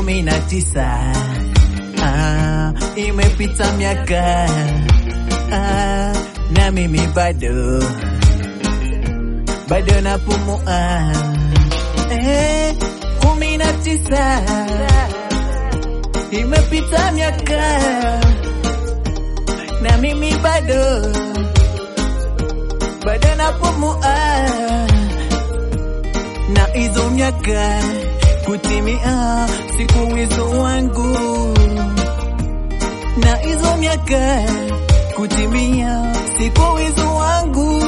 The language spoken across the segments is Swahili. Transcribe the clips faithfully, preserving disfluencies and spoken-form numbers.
kumi na tisa. Ah, imepita miaka ah, na mimi bado bado napumua. Eh, kumi na tisa. Imepita miaka na mimi bado bado napumua. Na hizo miaka kutimia siku hizo wangu, na hizo miaka kutimia siku hizo wangu.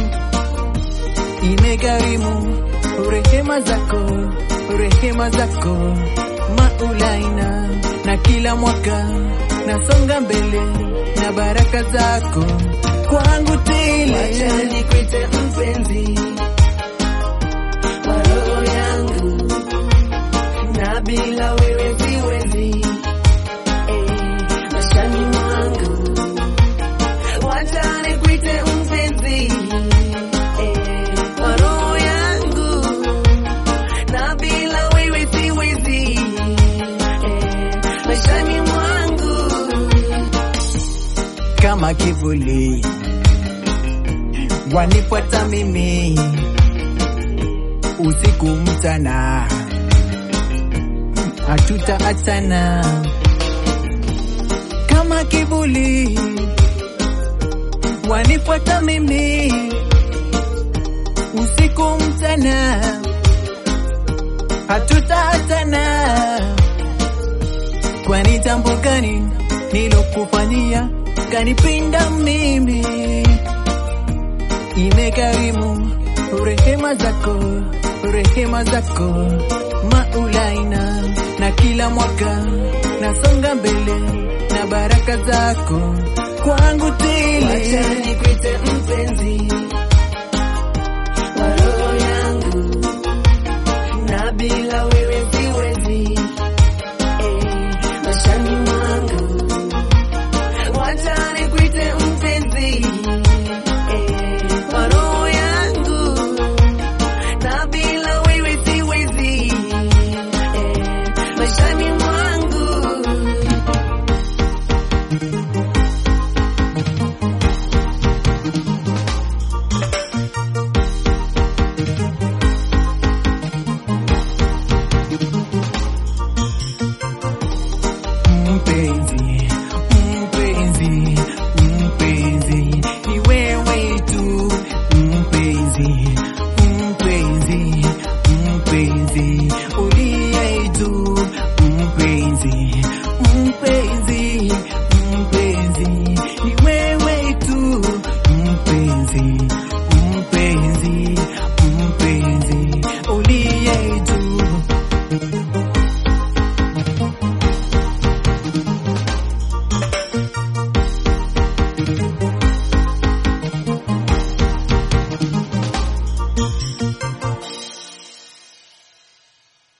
Imegharimu rehema zako, rehema zako Maulaina, na kila mwaka nasonga mbele na baraka zako kwangu tele. Wacha nikuite mpenzi wa roho yangu, na bila wewe siwezi eh, maishani mwangu. Wacha nikuite mpenzi eh, wa roho yangu, na bila wewe siwezi eh, maishani mwangu. Kama kivuli wanifuata mimi usiku mchana, hatutaachana. Kama kivuli wanifuata mimi usiku mchana, hatutaachana. Kwani jambo gani nilokufanyia kanipinda mimi? Imegharimu rehema zako, rehema zako Maulaina, na kila mwaka nasonga mbele na baraka zako kwangu tele. Wacha nikuite mpenzi